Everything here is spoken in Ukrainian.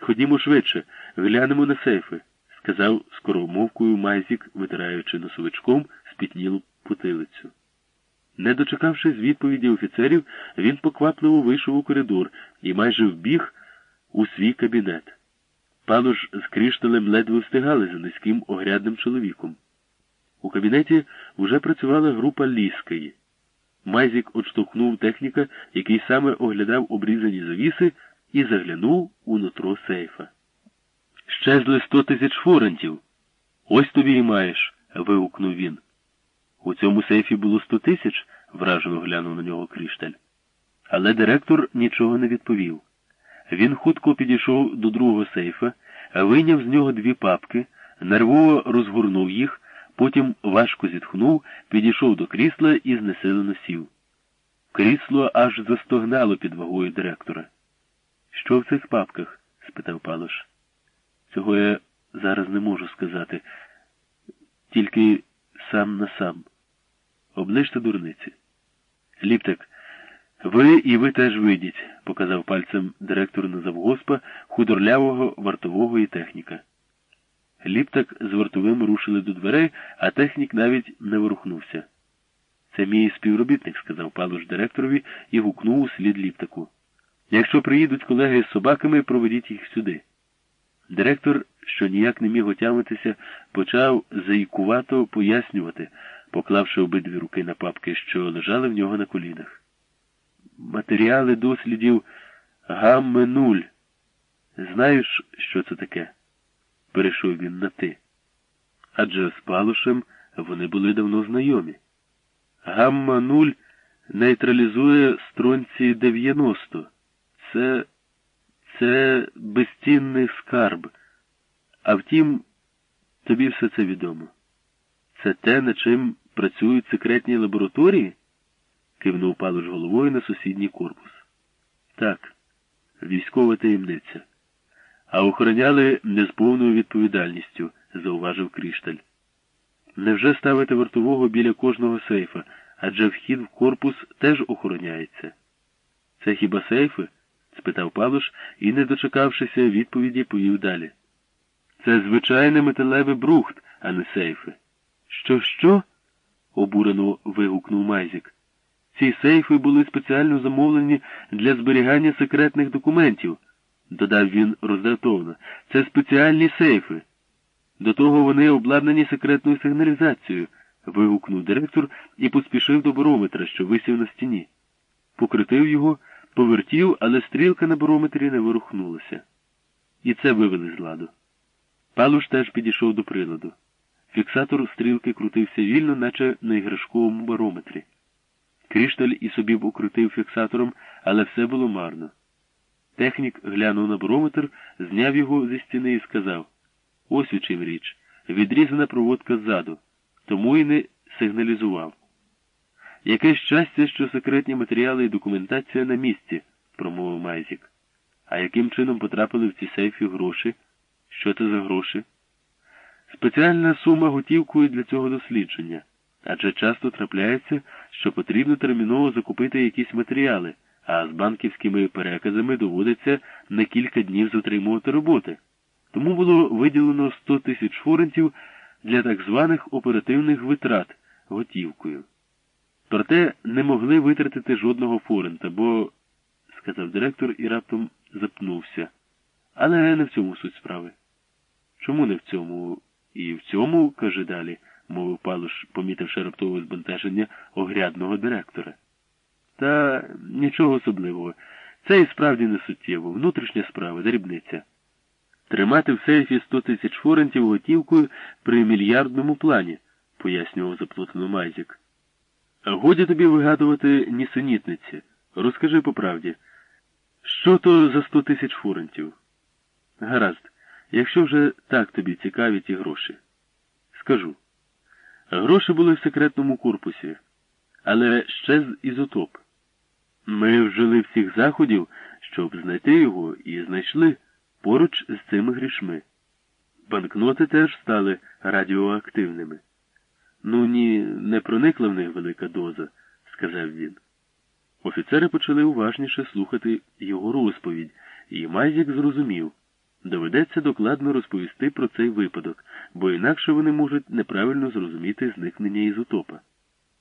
Ходімо швидше, глянемо на сейфи, сказав скоромовкою Майзік, витираючи носовичком спітнілу потилицю. Не дочекавшись відповіді офіцерів, він поквапливо вийшов у коридор і майже вбіг у свій кабінет. Палуш з Крішталем ледве встигали за низьким огрядним чоловіком. У кабінеті вже працювала група Ліської. Майзік odштовхнув техніка, який саме оглядав обрізані завіси, і заглянув у нутро сейфа. «Щезли 100 000 форентів. Ось тобі і маєш», – вигукнув він. «У цьому сейфі було 100 000», – вражено глянув на нього Крішталь. Але директор нічого не відповів. Він хутко підійшов до другого сейфа, вийняв з нього 2 папки, нервово розгорнув їх, потім важко зітхнув, підійшов до крісла і знесилено сів. Крісло аж застогнало під вагою директора. «Що в цих папках?» – спитав Палуш. «Цього я зараз не можу сказати. Тільки сам на сам. Оближте дурниці». «Ліптик, ви теж вийдіть», – показав пальцем директор на завгоспа, худорлявого, вартового і техніка. Ліптак з вартовим рушили до дверей, а технік навіть не ворухнувся. «Це мій співробітник», – сказав Палуш директорові і гукнув услід Ліптаку. «Якщо приїдуть колеги з собаками, проведіть їх сюди». Директор, що ніяк не міг отямитися, почав заїкувато пояснювати, поклавши обидві руки на папки, що лежали в нього на колінах. «Матеріали дослідів Гамме-0. Знаєш, що це таке?» Перейшов він на «ти». Адже з Палушем вони були давно знайомі. Гамма-0 нейтралізує стронцій-90. Це безцінний скарб. А втім, тобі все це відомо. Це те, над чим працюють секретні лабораторії? Кивнув Палуш головою на сусідній корпус. Так, військова таємниця. А охороняли не з повною відповідальністю, зауважив Крішталь. Невже ставити вартового біля кожного сейфа, адже вхід в корпус теж охороняється? Це хіба сейфи? Спитав Палуш і, не дочекавшися відповіді, повів далі. Це звичайне металеве брухт, а не сейфи. Що? Обурено вигукнув Майзік. Ці сейфи були спеціально замовлені для зберігання секретних документів, додав він роздратовано. Це спеціальні сейфи. До того вони обладнані секретною сигналізацією, вигукнув директор і поспішив до барометра, що висів на стіні. Покрутив його, повертів, але стрілка на барометрі не ворухнулася. І це вивели з ладу. Палуш теж підійшов до приладу. Фіксатор стрілки крутився вільно, наче на іграшковому барометрі. Крішталь і собі покрутив фіксатором, але все було марно. Технік глянув на барометр, зняв його зі стіни і сказав: «Ось у чим річ. Відрізана проводка ззаду. Тому і не сигналізував». «Яке щастя, що секретні матеріали і документація на місці», – промовив Майзік. «А яким чином потрапили в ці сейфи гроші? Що це за гроші?» «Спеціальна сума готівкою для цього дослідження. Адже часто трапляється, що потрібно терміново закупити якісь матеріали, а з банківськими переказами доводиться на кілька днів затримувати роботи. Тому було виділено 100 000 форентів для так званих оперативних витрат готівкою. Проте не могли витратити жодного форента, бо, — сказав директор і раптом запнувся. Але не в цьому суть справи. Чому не в цьому? І в цьому, каже далі, — мовив Палуш, помітивши раптове збентеження огрядного директора. Та нічого особливого. Це і справді не суттєво. Внутрішня справа, дрібниця. Тримати в сейфі 100 000 форентів готівкою при мільярдному плані, — пояснював заплутано Майзік. Годі тобі вигадувати нісенітниці. Розкажи по правді. Що то за 100 000 форентів? Гаразд, якщо вже так тобі цікаві ті гроші. Скажу. Гроші були в секретному корпусі, але ще з ізотоп. Ми вжили всіх заходів, щоб знайти його, і знайшли поруч з цими грішми. Банкноти теж стали радіоактивними. Ну, ні, не проникла в них велика доза, сказав він. Офіцери почали уважніше слухати його розповідь, і Майзік зрозумів. Доведеться докладно розповісти про цей випадок, бо інакше вони можуть неправильно зрозуміти зникнення ізотопа.